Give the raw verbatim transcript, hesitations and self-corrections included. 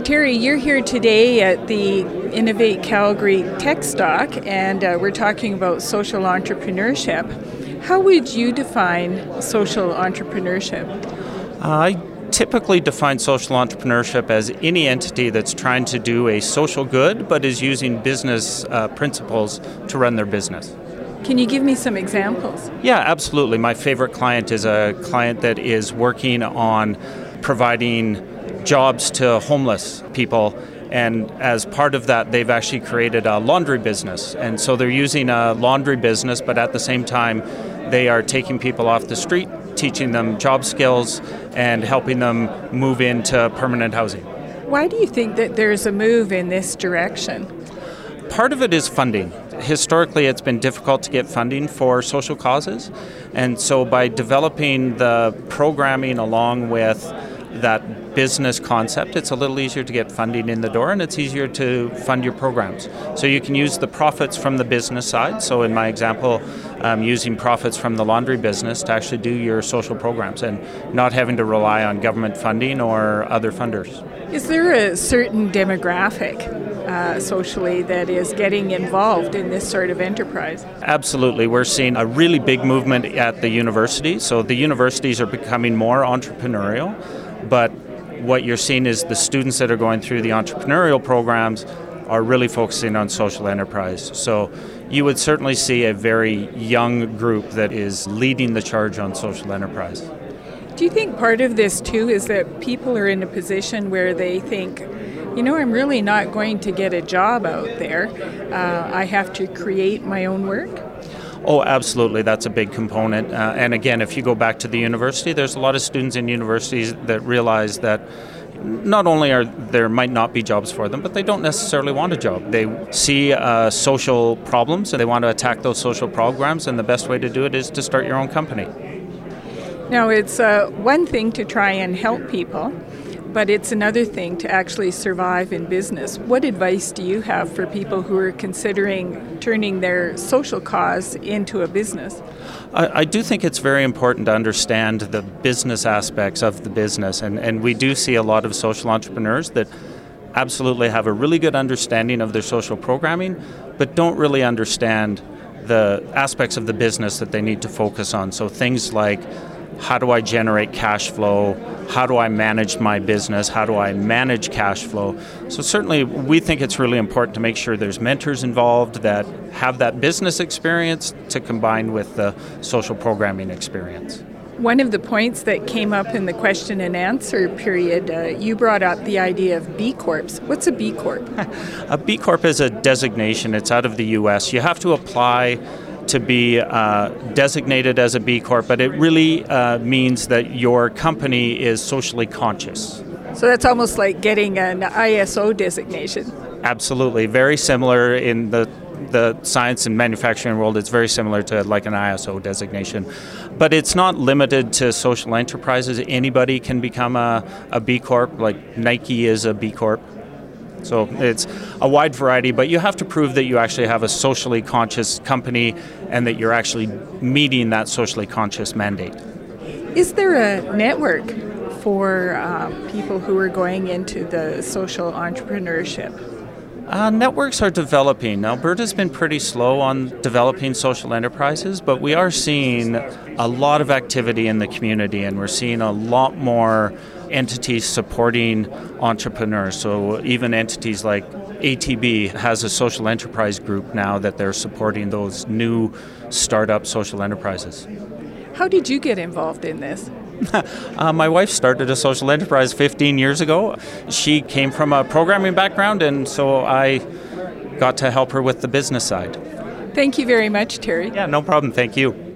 Terry, you're here today at the Innovate Calgary Tech Stock, and uh, we're talking about social entrepreneurship. How would you define social entrepreneurship? I typically define social entrepreneurship as any entity that's trying to do a social good but is using business uh, principles to run their business. Can you give me some examples? Yeah, absolutely. My favorite client is a client that is working on providing jobs to homeless people, and as part of that they've actually created a laundry business, and so they're using a laundry business, but at the same time they are taking people off the street, teaching them job skills and helping them move into permanent housing. Why do you think that there's a move in this direction? Part of it is funding. Historically, it's been difficult to get funding for social causes, and so by developing the programming along with that business concept, it's a little easier to get funding in the door, and it's easier to fund your programs. So you can use the profits from the business side. So in my example, um, using profits from the laundry business to actually do your social programs and not having to rely on government funding or other funders. Is there a certain demographic uh, socially that is getting involved in this sort of enterprise? Absolutely. We're seeing a really big movement at the universities. So the universities are becoming more entrepreneurial, but what you're seeing is the students that are going through the entrepreneurial programs are really focusing on social enterprise. So you would certainly see a very young group that is leading the charge on social enterprise. Do you think part of this too is that people are in a position where they think, you know, I'm really not going to get a job out there. Uh, I have to create my own work? Oh, absolutely. That's a big component. Uh, and again, if you go back to the university, there's a lot of students in universities that realize that not only are there might not be jobs for them, but they don't necessarily want a job. They see uh, social problems and they want to attack those social programs, and the best way to do it is to start your own company. Now, it's uh, one thing to try and help people, but it's another thing to actually survive in business. What advice do you have for people who are considering turning their social cause into a business? I, I do think it's very important to understand the business aspects of the business, and, and we do see a lot of social entrepreneurs that absolutely have a really good understanding of their social programming, but don't really understand the aspects of the business that they need to focus on. So things like, how do I generate cash flow? How do I manage my business? How do I manage cash flow? So certainly we think it's really important to make sure there's mentors involved that have that business experience to combine with the social programming experience. One of the points that came up in the question and answer period, uh, you brought up the idea of B Corps. What's a B Corp? A B Corp is a designation. It's out of the U S. You have to apply to be uh, designated as a B Corp, but it really uh, means that your company is socially conscious. So that's almost like getting an I S O designation. Absolutely. Very similar in the the science and manufacturing world. It's very similar to like an I S O designation. But it's not limited to social enterprises. Anybody can become a, a B Corp, like Nike is a B Corp. So it's a wide variety, but you have to prove that you actually have a socially conscious company and that you're actually meeting that socially conscious mandate. Is there a network for uh, people who are going into the social entrepreneurship? Uh, networks are developing. Alberta's been pretty slow on developing social enterprises, but we are seeing a lot of activity in the community, and we're seeing a lot more entities supporting entrepreneurs. So even entities like A T B has a social enterprise group now that they're supporting those new startup social enterprises. How did you get involved in this? uh, my wife started a social enterprise fifteen years ago. She came from a programming background, and so I got to help her with the business side. Thank you very much, Terry. Yeah, no problem. Thank you.